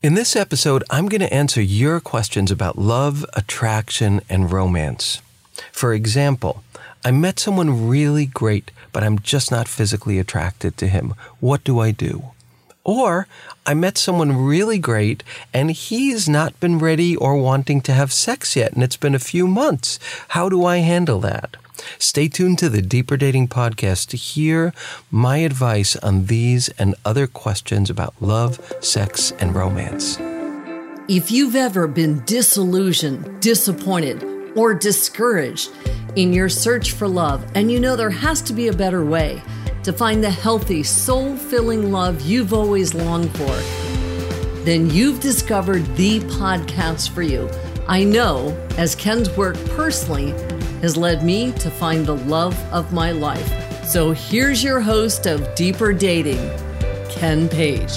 In this episode, I'm going to answer your questions about love, attraction, and romance. For example, I met someone really great, but I'm just not physically attracted to him. What do I do? Or, I met someone really great, and he's not been ready or wanting to have sex yet, and it's been a few months. How do I handle that? Stay tuned to the Deeper Dating Podcast to hear my advice on these and other questions about love, sex, and romance. If you've ever been disillusioned, disappointed, or discouraged in your search for love, and you know there has to be a better way to find the healthy, soul-filling love you've always longed for, then you've discovered the podcast for you. I know, as Ken's work personally has led me to find the love of my life. So here's your host of Deeper Dating, Ken Page.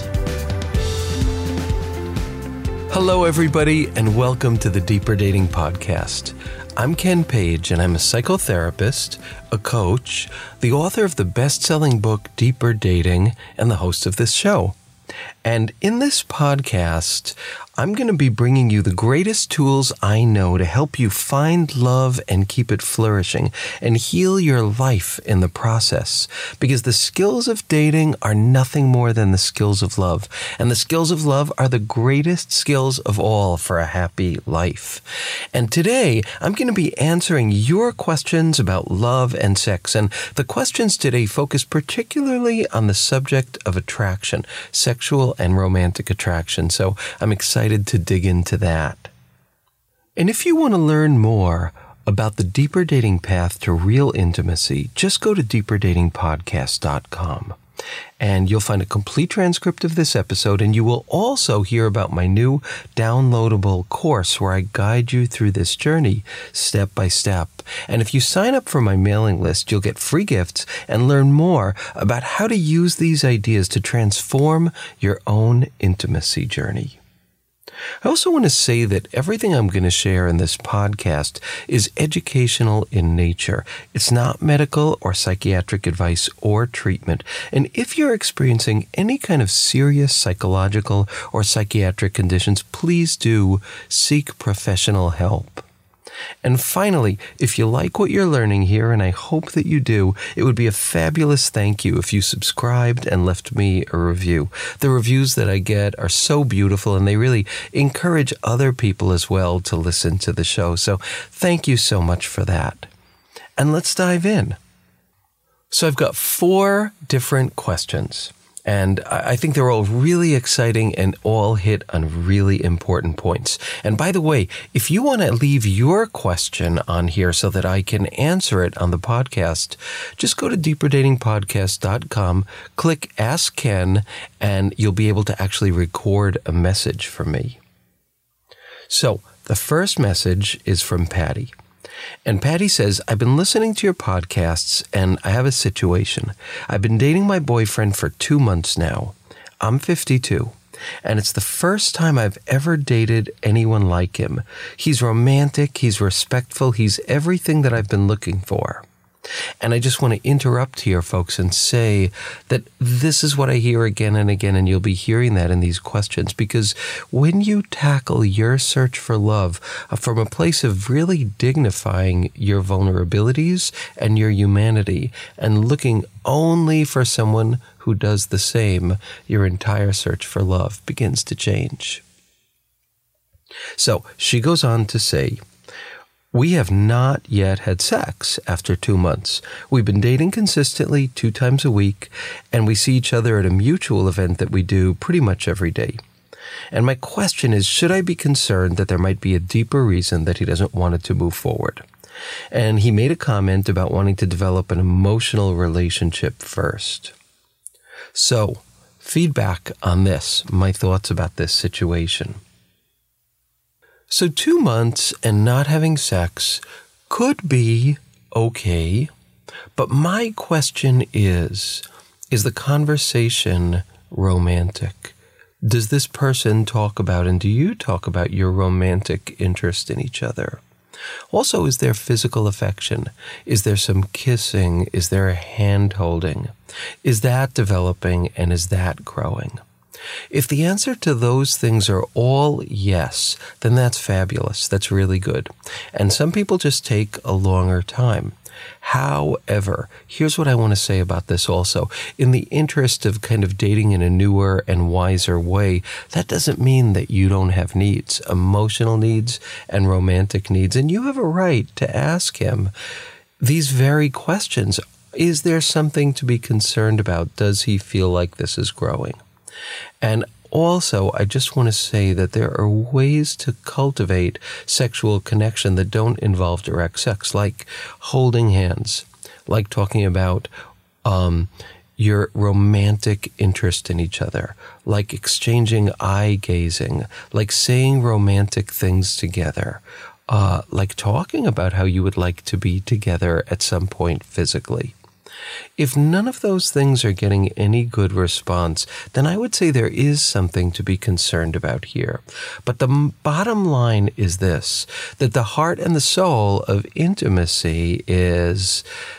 Hello, everybody, and welcome to the Deeper Dating Podcast. I'm Ken Page, and I'm a psychotherapist, a coach, the author of the best-selling book Deeper Dating, and the host of this show. And in this podcast, I'm going to be bringing you the greatest tools I know to help you find love and keep it flourishing and heal your life in the process. Because the skills of dating are nothing more than the skills of love. And the skills of love are the greatest skills of all for a happy life. And today, I'm going to be answering your questions about love and sex. And the questions today focus particularly on the subject of attraction, sexual and romantic attraction. So I'm excited to dig into that. And if you want to learn more about the Deeper Dating path to real intimacy, just go to deeperdatingpodcast.com. And you'll find a complete transcript of this episode, and you will also hear about my new downloadable course where I guide you through this journey step by step. And if you sign up for my mailing list, you'll get free gifts and learn more about how to use these ideas to transform your own intimacy journey. I also want to say that everything I'm going to share in this podcast is educational in nature. It's not medical or psychiatric advice or treatment. And if you're experiencing any kind of serious psychological or psychiatric conditions, please do seek professional help. And finally, if you like what you're learning here, and I hope that you do, it would be a fabulous thank you if you subscribed and left me a review. The reviews that I get are so beautiful, and they really encourage other people as well to listen to the show. So thank you so much for that. And let's dive in. So I've got 4 different questions. And I think they're all really exciting and all hit on really important points. And by the way, if you want to leave your question on here so that I can answer it on the podcast, just go to deeperdatingpodcast.com, click Ask Ken, and you'll be able to actually record a message from me. So the first message is from Patty. And Patty says, I've been listening to your podcasts and I have a situation. I've been dating my boyfriend for 2 months now. I'm 52, and it's the first time I've ever dated anyone like him. He's romantic, he's respectful, he's everything that I've been looking for. And I just want to interrupt here, folks, and say that this is what I hear again and again, and you'll be hearing that in these questions, because when you tackle your search for love from a place of really dignifying your vulnerabilities and your humanity and looking only for someone who does the same, your entire search for love begins to change. So she goes on to say, we have not yet had sex after 2 months. We've been dating consistently 2 times a week, and we see each other at a mutual event that we do pretty much every day. And my question is, should I be concerned that there might be a deeper reason that he doesn't want it to move forward? And he made a comment about wanting to develop an emotional relationship first. So, feedback on this, my thoughts about this situation. So 2 months and not having sex could be okay, but my question is the conversation romantic? Does this person talk about, and do you talk about your romantic interest in each other? Also, is there physical affection? Is there some kissing? Is there a hand holding? Is that developing and is that growing? If the answer to those things are all yes, then that's fabulous. That's really good. And some people just take a longer time. However, here's what I want to say about this also. In the interest of kind of dating in a newer and wiser way, that doesn't mean that you don't have needs, emotional needs and romantic needs. And you have a right to ask him these very questions. Is there something to be concerned about? Does he feel like this is growing? And also, I just want to say that there are ways to cultivate sexual connection that don't involve direct sex, like holding hands, like talking about your romantic interest in each other, like exchanging eye gazing, like saying romantic things together, like talking about how you would like to be together at some point physically. If none of those things are getting any good response, then I would say there is something to be concerned about here. But the bottom line is this, that the heart and the soul of intimacy is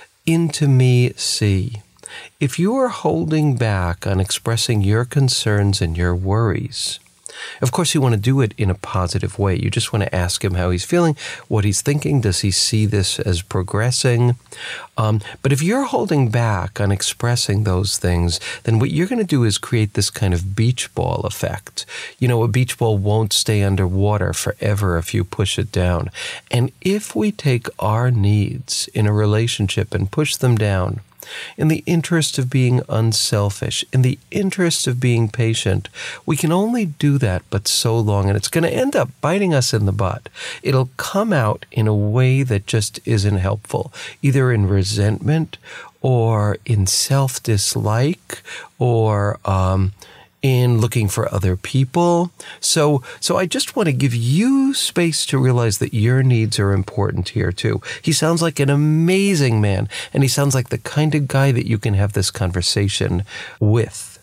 intimacy. If you are holding back on expressing your concerns and your worries, of course, you want to do it in a positive way. You just want to ask him how he's feeling, what he's thinking. Does he see this as progressing? But if you're holding back on expressing those things, then what you're going to do is create this kind of beach ball effect. You know, a beach ball won't stay underwater forever if you push it down. And if we take our needs in a relationship and push them down, in the interest of being unselfish, in the interest of being patient, we can only do that but so long, and it's going to end up biting us in the butt. It'll come out in a way that just isn't helpful, either in resentment or in self-dislike or in looking for other people. So I just want to give you space to realize that your needs are important here too. He sounds like an amazing man, and he sounds like the kind of guy that you can have this conversation with.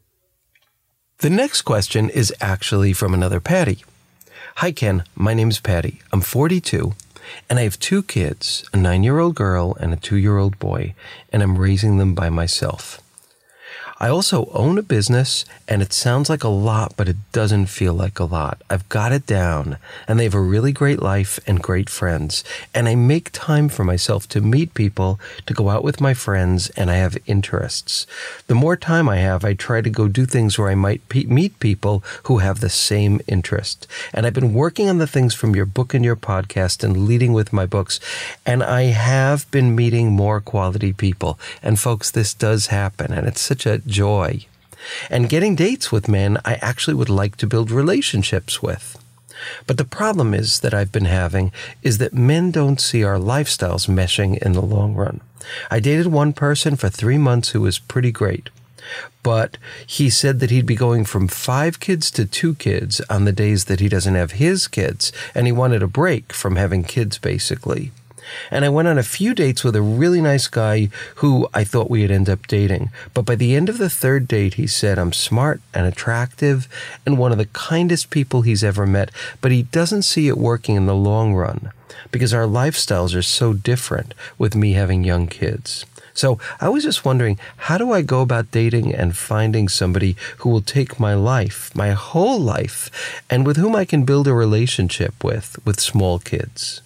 The next question is actually from another Patty. Hi, Ken. My name's Patty. I'm 42, and I have 2 kids, a 9-year-old girl and a 2-year-old boy, and I'm raising them by myself. I also own a business, and it sounds like a lot, but it doesn't feel like a lot. I've got it down, and they have a really great life and great friends, and I make time for myself to meet people, to go out with my friends, and I have interests. The more time I have, I try to go do things where I might meet people who have the same interest. And I've been working on the things from your book and your podcast and leading with my books, and I have been meeting more quality people. And folks, this does happen, and it's such a joy. And getting dates with men I actually would like to build relationships with. But the problem is that I've been having is that men don't see our lifestyles meshing in the long run. I dated one person for 3 months who was pretty great, but he said that he'd be going from 5 kids to 2 kids on the days that he doesn't have his kids, and he wanted a break from having kids basically. And I went on a few dates with a really nice guy who I thought we'd end up dating. But by the end of the 3rd date, he said, I'm smart and attractive and one of the kindest people he's ever met, but he doesn't see it working in the long run because our lifestyles are so different with me having young kids. So I was just wondering, how do I go about dating and finding somebody who will take my life, my whole life, and with whom I can build a relationship with small kids?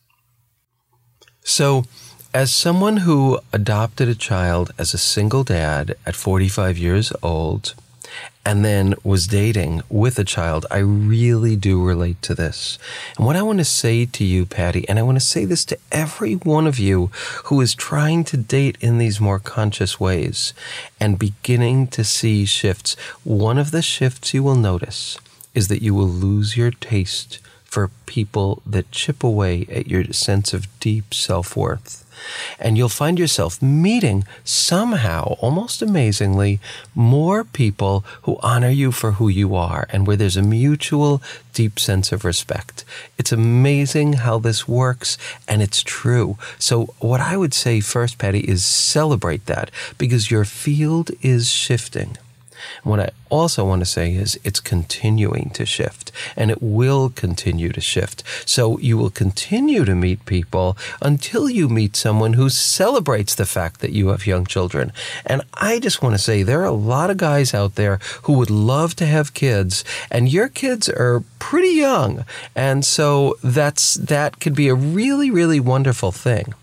So, as someone who adopted a child as a single dad at 45 years old and then was dating with a child, I really do relate to this. And what I want to say to you, Patty, and I want to say this to every one of you who is trying to date in these more conscious ways and beginning to see shifts, one of the shifts you will notice is that you will lose your taste for people that chip away at your sense of deep self-worth. And you'll find yourself meeting somehow, almost amazingly, more people who honor you for who you are and where there's a mutual deep sense of respect. It's amazing how this works, and it's true. So what I would say first, Patty, is celebrate that because your field is shifting. What I also want to say is it's continuing to shift, and it will continue to shift. So you will continue to meet people until you meet someone who celebrates the fact that you have young children. And I just want to say there are a lot of guys out there who would love to have kids, and your kids are pretty young. And so that could be a really, really wonderful thing.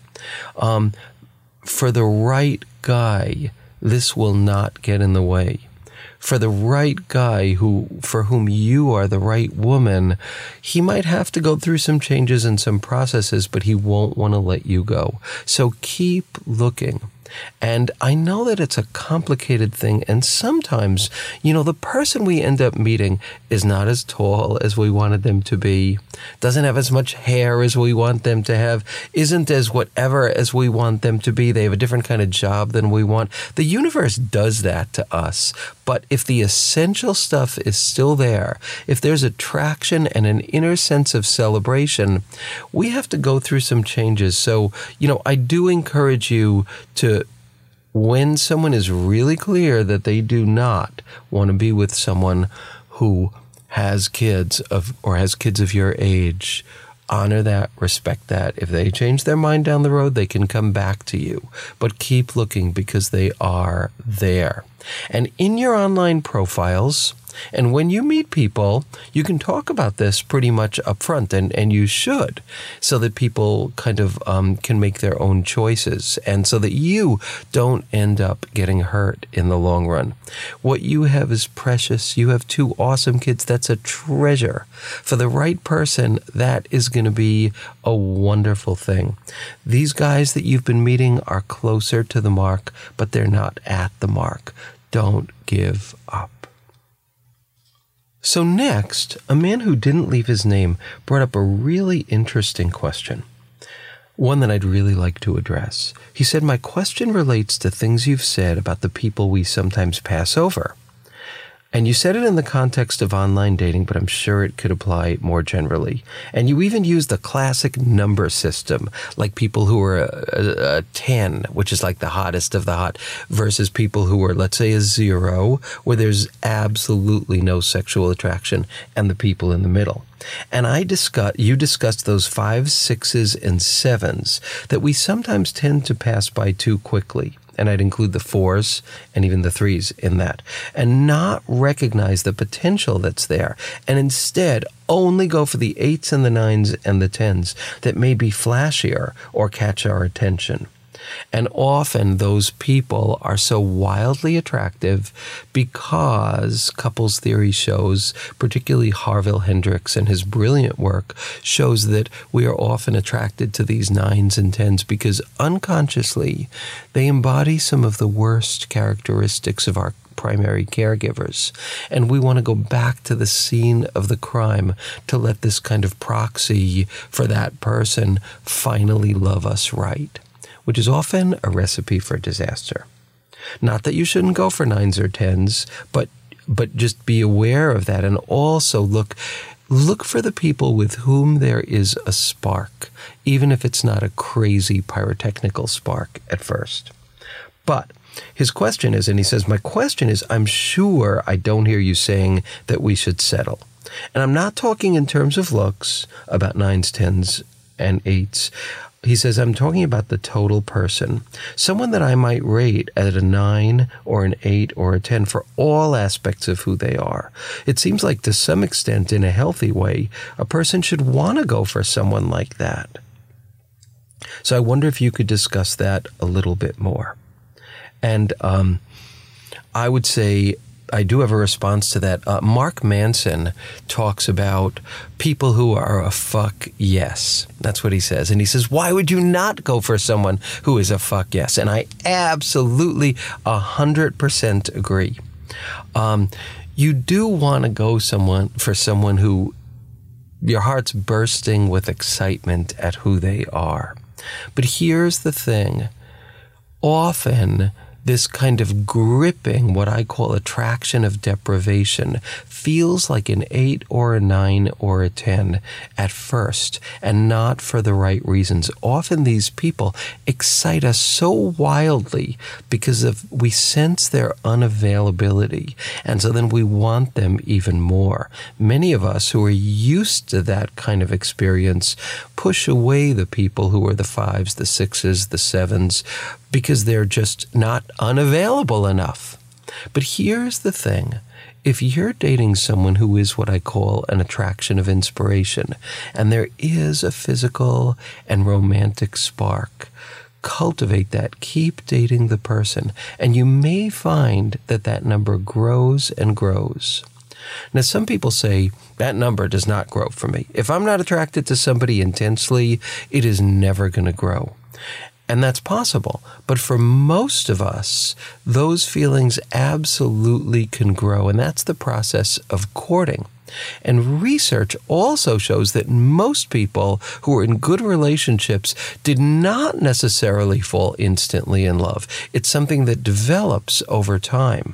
For the right guy, this will not get in the way. For the right guy for whom you are the right woman, he might have to go through some changes and some processes, but he won't want to let you go. So keep looking. And I know that it's a complicated thing. And sometimes, the person we end up meeting is not as tall as we wanted them to be, doesn't have as much hair as we want them to have, isn't as whatever as we want them to be. They have a different kind of job than we want. The universe does that to us. But if the essential stuff is still there, if there's attraction and an inner sense of celebration, we have to go through some changes. So, I do encourage you to, when someone is really clear that they do not want to be with someone who has kids of your age, honor that, respect that. If they change their mind down the road, they can come back to you. But keep looking because they are there. And in your online profiles, and when you meet people, you can talk about this pretty much up front, and you should, so that people kind of can make their own choices, and so that you don't end up getting hurt in the long run. What you have is precious. You have 2 awesome kids. That's a treasure. For the right person, that is going to be a wonderful thing. These guys that you've been meeting are closer to the mark, but they're not at the mark. Don't give up. So next, a man who didn't leave his name brought up a really interesting question, one that I'd really like to address. He said, my question relates to things you've said about the people we sometimes pass over. And you said it in the context of online dating, but I'm sure it could apply more generally. And you even used the classic number system, like people who are a 10, which is like the hottest of the hot, versus people who are, let's say, a 0, where there's absolutely no sexual attraction, and the people in the middle. And you discussed those 5s, 6s, and 7s that we sometimes tend to pass by too quickly. And I'd include the 4s and even the 3s in that, and not recognize the potential that's there, and instead only go for the 8s and the 9s and the 10s that may be flashier or catch our attention. And often those people are so wildly attractive because couples theory shows, particularly Harville Hendrix and his brilliant work, shows that we are often attracted to these 9s and 10s because unconsciously they embody some of the worst characteristics of our primary caregivers. And we want to go back to the scene of the crime to let this kind of proxy for that person finally love us right, which is often a recipe for disaster. Not that you shouldn't go for 9s or 10s, but just be aware of that, and also look for the people with whom there is a spark, even if it's not a crazy pyrotechnical spark at first. But his question is, and he says, my question is, I'm sure I don't hear you saying that we should settle. And I'm not talking in terms of looks, about 9s, 10s, and 8s. He says, I'm talking about the total person, someone that I might rate at a 9 or an 8 or a 10 for all aspects of who they are. It seems like to some extent, in a healthy way, a person should want to go for someone like that. So I wonder if you could discuss that a little bit more. And I would say, I do have a response to that. Mark Manson talks about people who are a fuck yes. That's what he says. And he says, why would you not go for someone who is a fuck yes? And I absolutely 100% agree. You do want to go for someone who your heart's bursting with excitement at who they are. But here's the thing. Often This kind of gripping, what I call attraction of deprivation, feels like an 8 or a 9 or a 10 at first, and not for the right reasons. Often these people excite us so wildly because we sense their unavailability, and so then we want them even more. Many of us who are used to that kind of experience push away the people who are the 5s, the 6s, the 7s, because they're just not unavailable enough. But here's the thing. If you're dating someone who is what I call an attraction of inspiration, and there is a physical and romantic spark, cultivate that. Keep dating the person, and you may find that that number grows and grows. Now, some people say, that number does not grow for me. If I'm not attracted to somebody intensely, it is never going to grow. And that's possible. But for most of us, those feelings absolutely can grow. And that's the process of courting. And research also shows that most people who are in good relationships did not necessarily fall instantly in love. It's something that develops over time.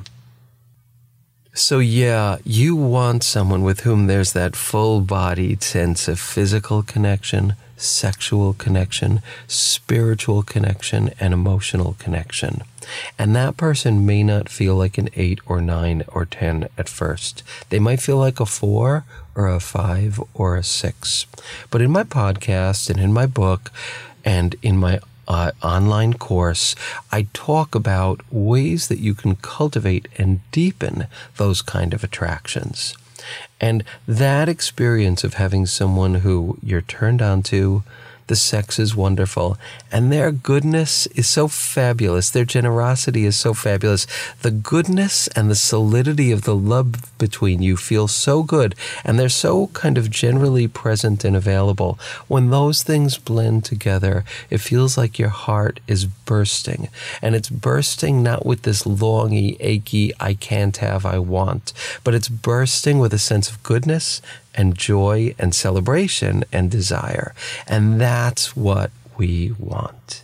So yeah, you want someone with whom there's that full-bodied sense of physical connection, sexual connection, spiritual connection, and emotional connection. And that person may not feel like an 8 or 9 or 10 at first. They might feel like a 4 or a 5 or a 6. But in my podcast and in my book and in my online course, I talk about ways that you can cultivate and deepen those kind of attractions. And that experience of having someone who you're turned on to, the sex is wonderful, and their goodness is so fabulous. Their generosity is so fabulous. The goodness and the solidity of the love between you feel so good, and they're so kind of generally present and available. When those things blend together, it feels like your heart is bursting, and it's bursting not with this longy, achy, I can't have, I want, but it's bursting with a sense of goodness and joy and celebration and desire. And that's what we want.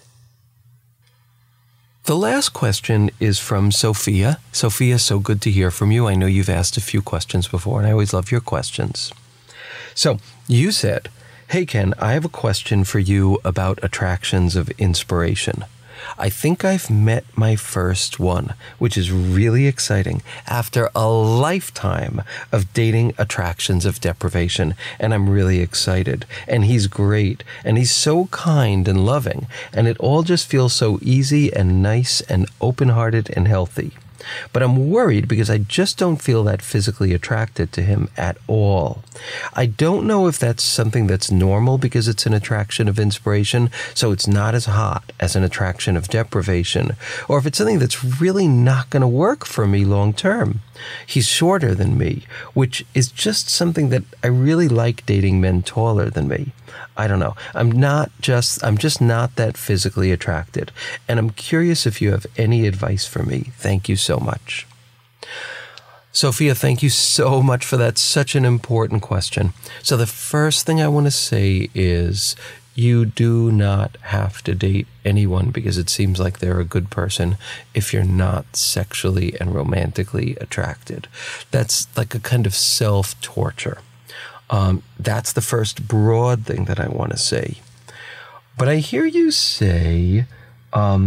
The last question is from Sophia. Sophia, so good to hear from you. I know you've asked a few questions before, and I always love your questions. So you said, hey, Ken, I have a question for you about attractions of inspiration. I think I've met my first one, which is really exciting, after a lifetime of dating attractions of deprivation, and I'm really excited. And he's great, and he's so kind and loving, and it all just feels so easy and nice and open-hearted and healthy. But I'm worried because I just don't feel that physically attracted to him at all. I don't know if that's something that's normal because it's an attraction of inspiration, so it's not as hot as an attraction of deprivation, or if it's something that's really not going to work for me long term. He's shorter than me, which is just something that I really like dating men taller than me. I don't know. I'm just not that physically attracted. And I'm curious if you have any advice for me. Thank you so much. Sophia, thank you so much for that. Such an important question. So the first thing I want to say is you do not have to date anyone because it seems like they're a good person if you're not sexually and romantically attracted. That's like a kind of self-torture. That's the first broad thing that I want to say. But I hear you say, I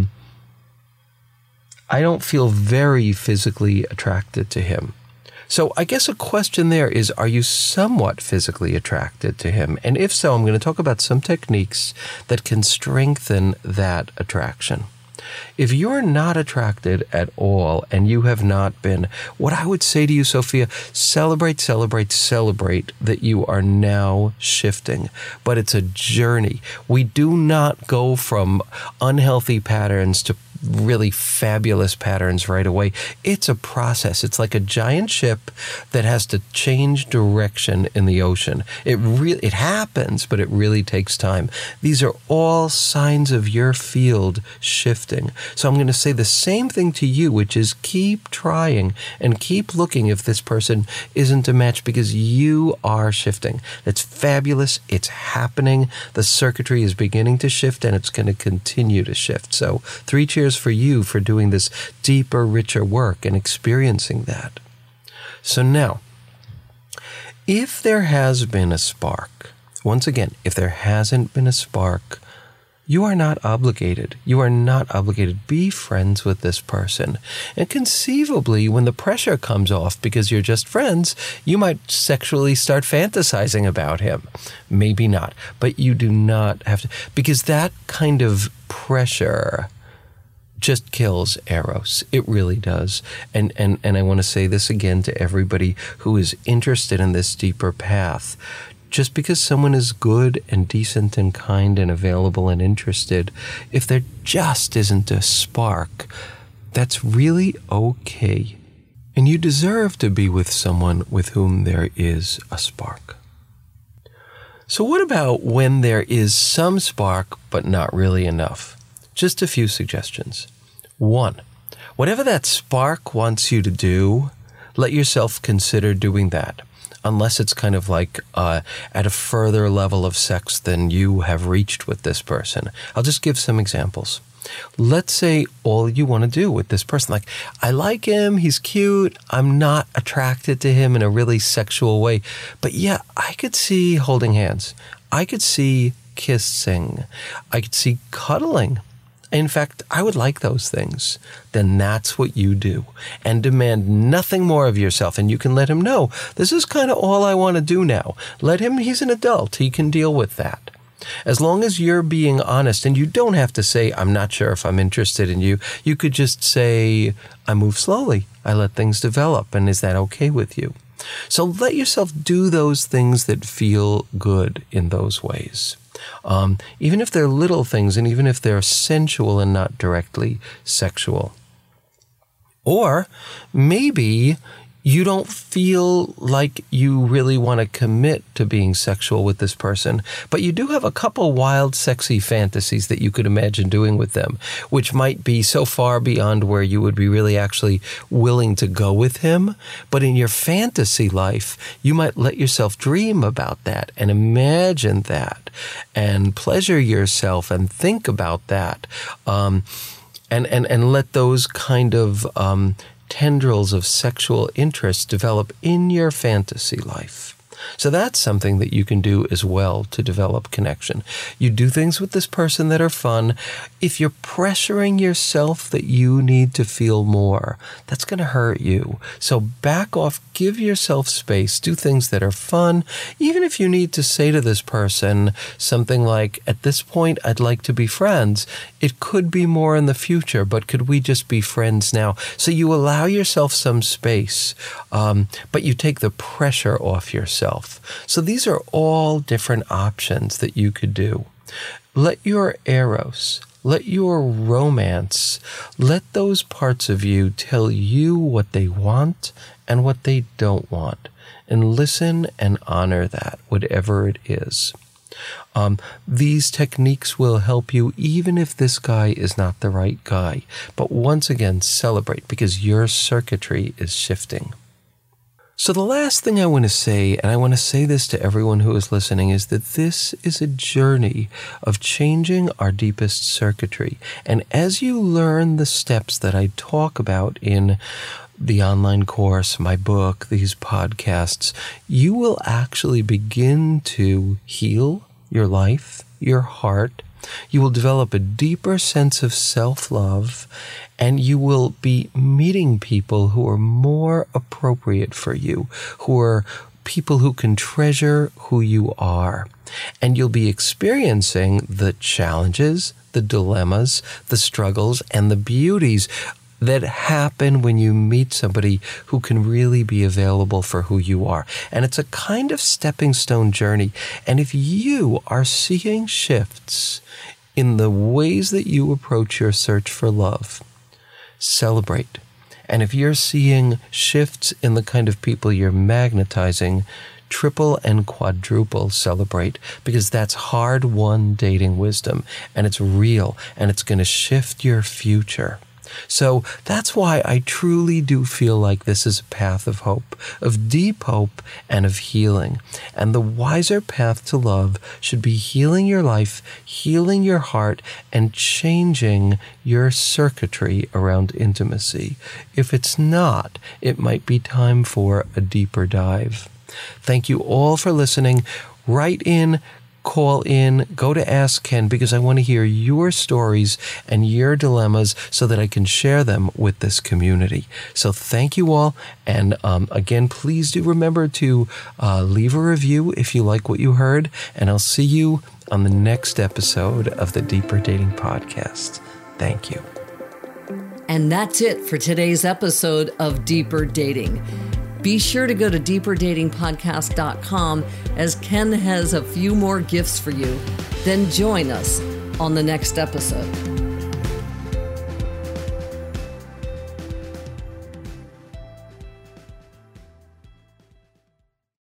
don't feel very physically attracted to him. So I guess a question there is, are you somewhat physically attracted to him? And if so, I'm going to talk about some techniques that can strengthen that attraction. If you're not attracted at all and you have not been, what I would say to you, Sophia, celebrate that you are now shifting. But it's a journey. We do not go from unhealthy patterns to really fabulous patterns right away. It's a process. It's like a giant ship that has to change direction in the ocean. It happens, but it really takes time. These are all signs of your field shifting. So I'm going to say the same thing to you, which is keep trying and keep looking if this person isn't a match, because you are shifting. That's fabulous. It's happening. The circuitry is beginning to shift, and it's going to continue to shift. So 3 cheers cheers for you for doing this deeper, richer work and experiencing that. So now, if there has been a spark, once again, if there hasn't been a spark, you are not obligated. You are not obligated. Be friends with this person. And conceivably, when the pressure comes off because you're just friends, you might sexually start fantasizing about him. Maybe not. But you do not have to, because that kind of pressure just kills Eros. It really does. And I want to say this again to everybody who is interested in this deeper path. Just because someone is good and decent and kind and available and interested, if there just isn't a spark, that's really okay. And you deserve to be with someone with whom there is a spark. So what about when there is some spark, but not really enough? Just a few suggestions. 1, whatever that spark wants you to do, let yourself consider doing that. Unless it's kind of like at a further level of sex than you have reached with this person. I'll just give some examples. Let's say all you want to do with this person, like, I like him, he's cute, I'm not attracted to him in a really sexual way, but yeah, I could see holding hands. I could see kissing. I could see cuddling. In fact, I would like those things. Then that's what you do. And demand nothing more of yourself. And you can let him know, this is kind of all I want to do now. Let him, he's an adult. He can deal with that. As long as you're being honest, and you don't have to say, I'm not sure if I'm interested in you. You could just say, I move slowly. I let things develop. And is that okay with you? So let yourself do those things that feel good in those ways. Even if they're little things and even if they're sensual and not directly sexual. Or maybe you don't feel like you really want to commit to being sexual with this person, but you do have a couple wild, sexy fantasies that you could imagine doing with them, which might be so far beyond where you would be really actually willing to go with him. But in your fantasy life, you might let yourself dream about that and imagine that and pleasure yourself and think about that. And let those kind of tendrils of sexual interest develop in your fantasy life. So that's something that you can do as well to develop connection. You do things with this person that are fun. If you're pressuring yourself that you need to feel more, that's going to hurt you. So back off, give yourself space, do things that are fun. Even if you need to say to this person something like, at this point, I'd like to be friends. It could be more in the future, but could we just be friends now? So you allow yourself some space, but you take the pressure off yourself. So these are all different options that you could do. Let your eros, let your romance, let those parts of you tell you what they want and what they don't want. And listen and honor that, whatever it is. These techniques will help you even if this guy is not the right guy. But once again, celebrate because your circuitry is shifting. So the last thing I want to say, and I want to say this to everyone who is listening, is that this is a journey of changing our deepest circuitry. And as you learn the steps that I talk about in the online course, my book, these podcasts, you will actually begin to heal your life, your heart. You will develop a deeper sense of self-love, and you will be meeting people who are more appropriate for you, who are people who can treasure who you are. And you'll be experiencing the challenges, the dilemmas, the struggles, and the beauties that happen when you meet somebody who can really be available for who you are. And it's a kind of stepping stone journey. And if you are seeing shifts in the ways that you approach your search for love, celebrate. And if you're seeing shifts in the kind of people you're magnetizing, triple and quadruple celebrate, because that's hard-won dating wisdom, and it's real, and it's going to shift your future. So that's why I truly do feel like this is a path of hope, of deep hope and of healing. And the wiser path to love should be healing your life, healing your heart, and changing your circuitry around intimacy. If it's not, it might be time for a deeper dive. Thank you all for listening. Write in, call in, go to Ask Ken, because I want to hear your stories and your dilemmas so that I can share them with this community. So thank you all. And again, please do remember to leave a review if you like what you heard. And I'll see you on the next episode of the Deeper Dating Podcast. Thank you. And that's it for today's episode of Deeper Dating. Be sure to go to deeperdatingpodcast.com, as Ken has a few more gifts for you. Then join us on the next episode.